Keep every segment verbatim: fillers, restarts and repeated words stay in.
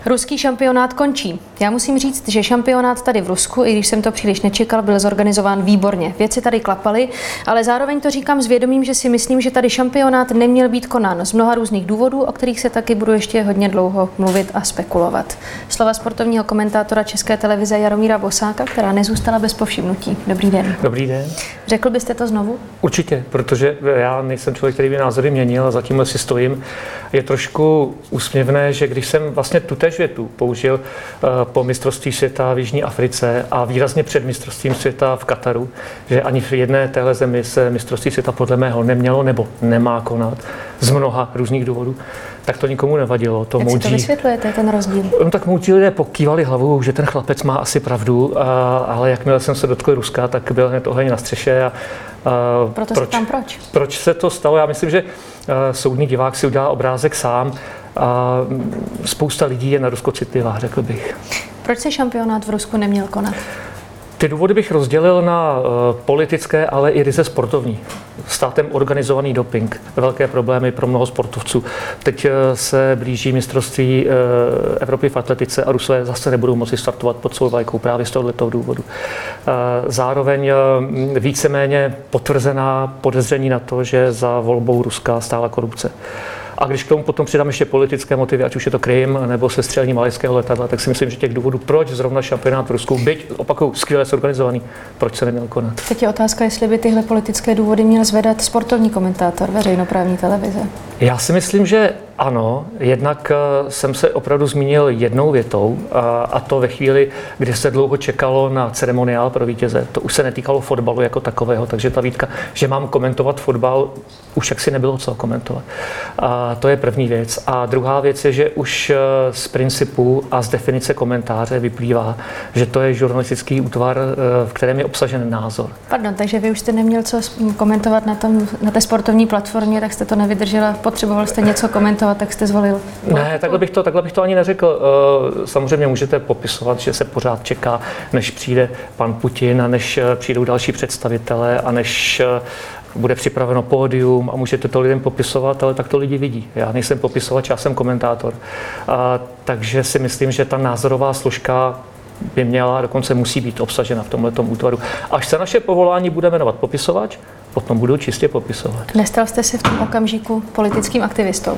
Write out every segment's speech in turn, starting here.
Ruský šampionát končí. Já musím říct, že šampionát tady v Rusku, i když jsem to příliš nečekal, byl zorganizován výborně. Věci tady klapaly, ale zároveň to říkám s vědomím, že si myslím, že tady šampionát neměl být konán z mnoha různých důvodů, o kterých se taky budu ještě hodně dlouho mluvit a spekulovat. Slova sportovního komentátora České televize Jaromíra Bosáka, která nezůstala bez povšimnutí. Dobrý den. Dobrý den. Řekl byste to znovu? Určitě, protože já nejsem člověk, který by názory měnil a zatím si stojím. Je trošku úsměvné, že když jsem vlastně tutéž větu použil po mistrovství světa v Jižní Africe a výrazně před mistrovstvím světa v Kataru, že ani v jedné téhle zemi se mistrovství světa podle mého nemělo nebo nemá konat z mnoha různých důvodů, tak to nikomu nevadilo. To Jak moudří, si to vysvětlujete, ten rozdíl? No tak moudří lidé pokývali hlavou, že ten chlapec má asi pravdu, a, ale jakmile jsem se dotkl Ruska, tak byl hned oheň na střeše. A, a Proto proč, se tam proč? Proč se to stalo? Já myslím, že a, soudný divák si udělá obrázek sám a spousta lidí je na Rusko citlivá, řekl bych. Proč se šampionát v Rusku neměl konat? Ty důvody bych rozdělil na uh, politické, ale i ryze sportovní. Státem organizovaný doping. Velké problémy pro mnoho sportovců. Teď uh, se blíží mistrovství uh, Evropy v atletice a Rusové zase nebudou moci startovat pod svou vlajkou právě z tohoto důvodu. Uh, zároveň uh, víceméně potvrzená podezření na to, že za volbou Ruska stála korupce. A když k tomu potom přidám ještě politické motivy, ať už je to Krym nebo sestřelení malajského letadla, tak si myslím, že těch důvodů, proč zrovna šampionát v Rusku, byť opakuju, skvěle zorganizovaný, proč se neměl konat. Teď je otázka, jestli by tyhle politické důvody měl zvedat sportovní komentátor veřejnoprávní televize. Já si myslím, že ano, jednak jsem se opravdu zmínil jednou větou, a to ve chvíli, kdy se dlouho čekalo na ceremoniál pro vítěze. To už se netýkalo fotbalu jako takového, takže ta výtka, že mám komentovat fotbal, už jaksi nebylo co komentovat. A to je první věc. A druhá věc je, že už z principu a z definice komentáře vyplývá, že to je žurnalistický útvar, v kterém je obsažen názor. Pardon, takže vy už jste neměl co komentovat na, tom, na té sportovní platformě, tak jste to nevydržela, potřeboval jste něco komentovat, tak jste zvolil. Ne, takhle bych to, takhle bych to ani neřekl. Samozřejmě můžete popisovat, že se pořád čeká, než přijde pan Putin a než přijdou další představitelé a než bude připraveno pódium a můžete to lidem popisovat, ale tak to lidi vidí. Já nejsem popisovač, já jsem komentátor. A, takže si myslím, že ta názorová složka by měla, dokonce musí být obsažena v tomhletom útvaru. Až se naše povolání bude jmenovat popisovač, potom budu čistě popisovat. Nestal jste se v tom okamžiku politickým aktivistou?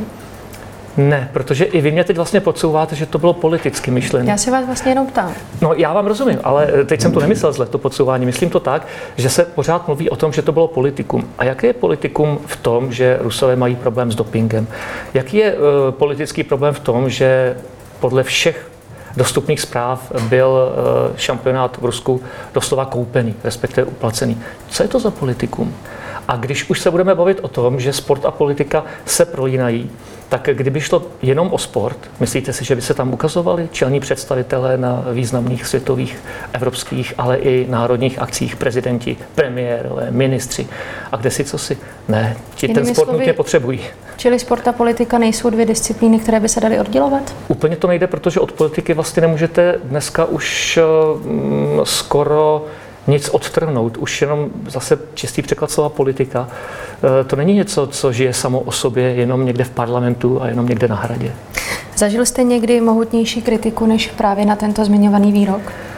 Ne, protože i vy mě teď vlastně podsouváte, že to bylo politicky myšlené. Já se vás vlastně jenom ptám. No, já vám rozumím, ale teď jsem to nemyslel zle, to podsouvání. Myslím to tak, že se pořád mluví o tom, že to bylo politikum. A jaké je politikum v tom, že Rusové mají problém s dopingem? Jaký je uh, politický problém v tom, že podle všech dostupných zpráv byl uh, šampionát v Rusku doslova koupený, respektive uplacený? Co je to za politikum? A když už se budeme bavit o tom, že sport a politika se prolínají, tak kdyby šlo jenom o sport, myslíte si, že by se tam ukazovali čelní představitelé na významných světových, evropských, ale i národních akcích, prezidenti, premiérové, ministři a kde si co si? Ne, ti ten sport nutně potřebují. Čili sport a politika nejsou dvě disciplíny, které by se daly oddělovat? Úplně to nejde, protože od politiky vlastně nemůžete dneska už um, skoro nic odtrhnout, už jenom zase čistý překlad slova politika. To není něco, co žije samo o sobě jenom někde v parlamentu a jenom někde na hradě. Zažil jste někdy mohutnější kritiku než právě na tento zmiňovaný výrok?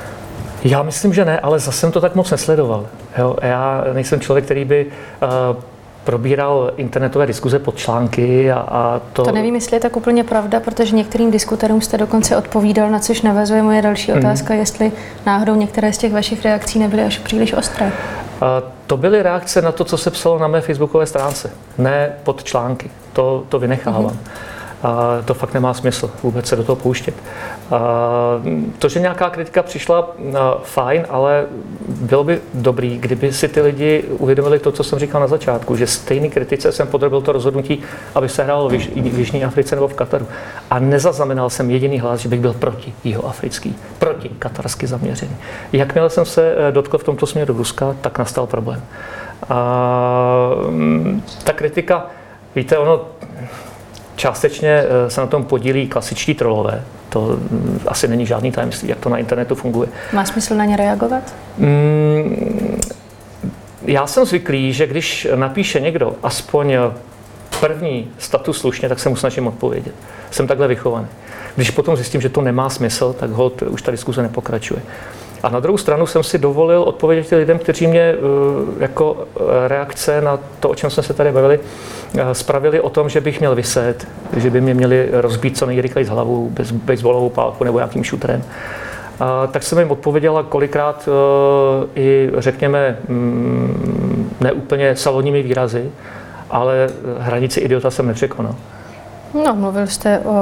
Já myslím, že ne, ale zase jsem to tak moc nesledoval. Jo, já nejsem člověk, který by uh, probíral internetové diskuze pod články a, a to... To nevím, jestli je tak úplně pravda, protože některým diskuterům jste dokonce odpovídal, na což navazuje moje další otázka, mm. jestli náhodou některé z těch vašich reakcí nebyly až příliš ostré. A to byly reakce na to, co se psalo na mé facebookové stránce, ne pod články. To, to vynechávám. Mm. A to fakt nemá smysl vůbec se do toho pouštět. A to, že nějaká kritika přišla, fajn, ale bylo by dobrý, kdyby si ty lidi uvědomili to, co jsem říkal na začátku, že stejný kritice jsem podrobil to rozhodnutí, aby se hrálo v Jižní Africe nebo v Kataru. A nezaznamenal jsem jediný hlas, že bych byl proti jihoafrický, proti katarsky zaměřený. Jakmile jsem se dotkl v tomto směru Ruska, tak nastal problém. A ta kritika, víte, ono částečně se na tom podílí klasičtí trolové. To asi není žádný tajemství, jak to na internetu funguje. Má smysl na ně reagovat? Mm, já jsem zvyklý, že když napíše někdo aspoň první status slušně, tak se mu snažím odpovědět. Jsem takhle vychovaný. Když potom zjistím, že to nemá smysl, tak holt už ta diskuze nepokračuje. A na druhou stranu jsem si dovolil odpovědět lidem, kteří mě jako reakce na to, o čem jsme se tady bavili, spravili o tom, že bych měl vyset, že by mě měli rozbít co nejrychleji z hlavu, bez baseballovou pálku nebo nějakým šutrem. A tak jsem jim odpověděla kolikrát i, řekněme, neúplně salonními výrazy, ale hranici idiota jsem nepřekonal. No, mluvil jste o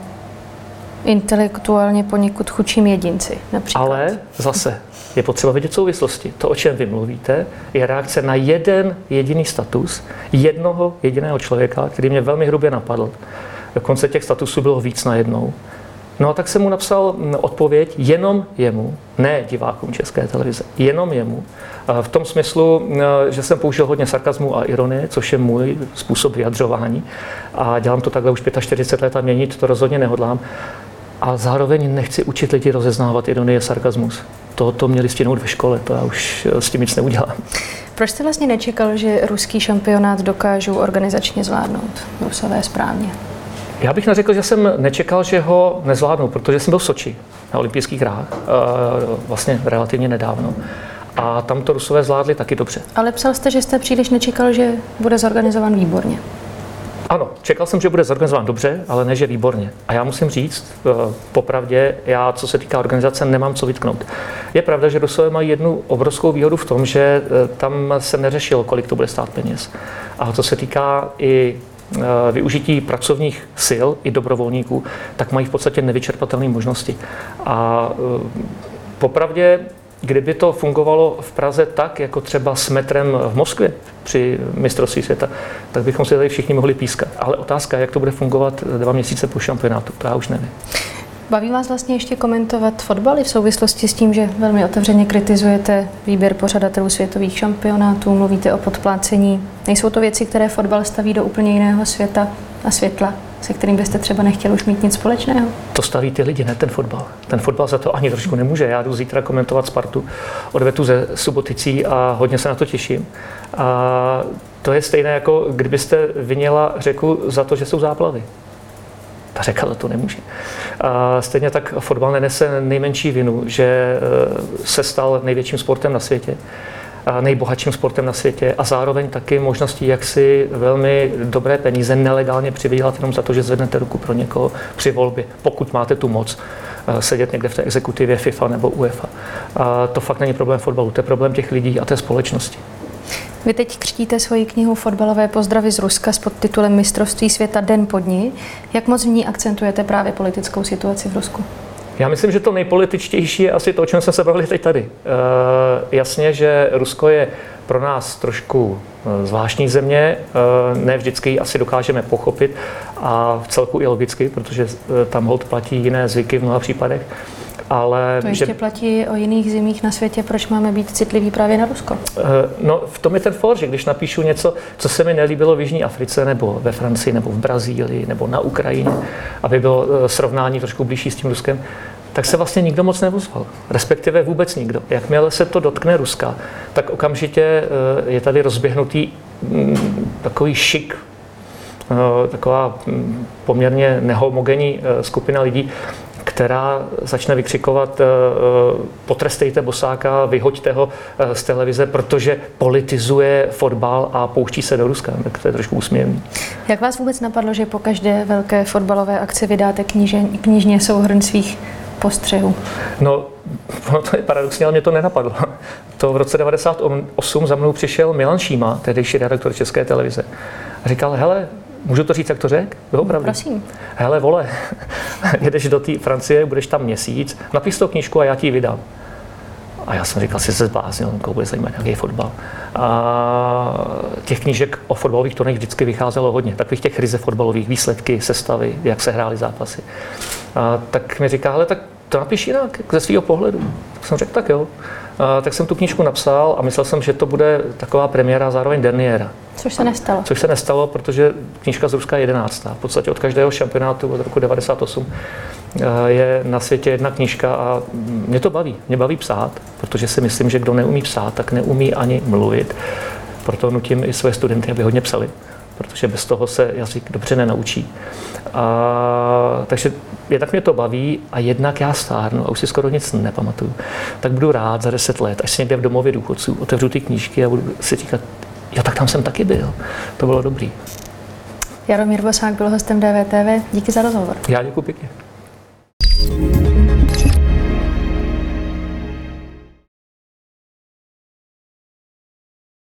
intelektuálně poněkud chudším jedinci, například. Ale zase je potřeba vidět souvislosti. To, o čem vy mluvíte, je reakce na jeden jediný status jednoho jediného člověka, který mě velmi hrubě napadl. Dokonce těch statusů bylo víc najednou. No a tak jsem mu napsal odpověď jenom jemu, ne divákům České televize, jenom jemu. V tom smyslu, že jsem použil hodně sarkazmu a ironie, což je můj způsob vyjadřování. A dělám to takhle už čtyřicet pět let a měnit to rozhodně nehodlám. A zároveň nechci učit lidi rozeznávat ironie a sarkazmus. To, to měli stihnout ve škole, to já už s tím nic neudělám. Proč jste vlastně nečekal, že ruský šampionát dokážou organizačně zvládnout? Rusové správně. Já bych neřekl, že jsem nečekal, že ho nezvládnu, protože jsem byl v Soči na olympijských hrách, vlastně relativně nedávno. A tam to Rusové zvládli taky dobře. Ale psal jste, že jste příliš nečekal, že bude zorganizován výborně. Ano, čekal jsem, že bude zorganizován dobře, ale ne, že výborně. A já musím říct, popravdě, já, co se týká organizace, nemám co vytknout. Je pravda, že Rusové mají jednu obrovskou výhodu v tom, že tam se neřešilo, kolik to bude stát peněz. A co se týká i využití pracovních sil i dobrovolníků, tak mají v podstatě nevyčerpatelné možnosti. A popravdě, kdyby to fungovalo v Praze tak, jako třeba s metrem v Moskvě při mistrovství světa, tak bychom si tady všichni mohli pískat. Ale otázka je, jak to bude fungovat dva měsíce po šampionátu, to já už nevím. Baví vás vlastně ještě komentovat fotbal v souvislosti s tím, že velmi otevřeně kritizujete výběr pořadatelů světových šampionátů, mluvíte o podplácení. Nejsou to věci, které fotbal staví do úplně jiného světa a světla, se kterým byste třeba nechtěl už mít nic společného? To staví ty lidi, ne ten fotbal. Ten fotbal za to ani trošku nemůže. Já jdu zítra komentovat Spartu, odvetu ze Suboticí a hodně se na to těším. A to je stejné, jako kdybyste vinila řeku za to, že jsou záplavy. Ta řeka za to nemůže. A stejně tak fotbal nenese nejmenší vinu, že se stal největším sportem na světě, a nejbohatším sportem na světě a zároveň taky možností, jak si velmi dobré peníze nelegálně přivydělat jenom za to, že zvednete ruku pro někoho při volbě, pokud máte tu moc sedět někde v té exekutivě FIFA nebo UEFA. A to fakt není problém fotbalu, to je problém těch lidí a té společnosti. Vy teď křtíte svoji knihu Fotbalové pozdravy z Ruska s podtitulem Mistrovství světa den po dni. Jak moc v ní akcentujete právě politickou situaci v Rusku? Já myslím, že to nejpolitičtější je asi to, o čem jsme se bavili teď tady. E, jasně, že Rusko je pro nás trošku zvláštní země, e, ne vždycky ji asi dokážeme pochopit a v celku i logicky, protože tam holt platí jiné zvyky v mnoha případech. Ale to ještě že... platí o jiných zemích na světě, proč máme být citliví právě na Rusko? No, v tom je ten for, že když napíšu něco, co se mi nelíbilo v Jižní Africe, nebo ve Francii, nebo v Brazílii, nebo na Ukrajině, aby bylo srovnání trošku blížší s tím Ruskem, tak se vlastně nikdo moc nevozval. Respektive vůbec nikdo. Jakmile se to dotkne Ruska, tak okamžitě je tady rozběhnutý takový šik, taková poměrně nehomogenní skupina lidí, která začne vykřikovat potrestejte Bosáka, vyhoďte ho z televize, protože politizuje fotbal a pouští se do Ruska. Tak to je trošku úsměvný. Jak vás vůbec napadlo, že po každé velké fotbalové akci vydáte kniže, knižně souhrn svých postřehů? No, ono to je paradoxně, ale mě to nenapadlo. To v roce devadesát osm za mnou přišel Milan Šíma, tehdejší redaktor České televize. A říkal, hele, můžu to říct, jak to řek? Opravdu. Prosím. Hele, vole, jedeš do té Francie, budeš tam měsíc, napiš to knížku a já ti ji vydám. A já jsem říkal, si se zbláznil, koho bude zajímat nějaký fotbal. A těch knížek o fotbalových turnajích vždycky vycházelo hodně. Takových těch ryze fotbalových, výsledky, sestavy, jak se hrály zápasy. A tak mi říká, hele, tak to napiš jinak, ze svého pohledu. Tak jsem řekl, tak jo. A tak jsem tu knížku napsal a myslel jsem, že to bude taková premiéra a zároveň derniéra. Což se nestalo. Což se nestalo, protože knížka z Ruska je jedenáctá. V podstatě od každého šampionátu od roku devadesát osm je na světě jedna knížka a mě to baví. Mě baví psát, protože si myslím, že kdo neumí psát, tak neumí ani mluvit. Proto nutím i své studenty, aby hodně psali. protože bez toho se jazyk dobře nenaučí. A, takže jednak mě to baví a jednak já stárnu a už si skoro nic nepamatuju. Tak budu rád za deset let, až si někde v domově důchodců otevřu ty knížky a budu si říkat, jo, tak tam jsem taky byl. To bylo dobrý. Jaromír Bosák byl hostem D V T V. Díky za rozhovor. Já děkuji pěkně.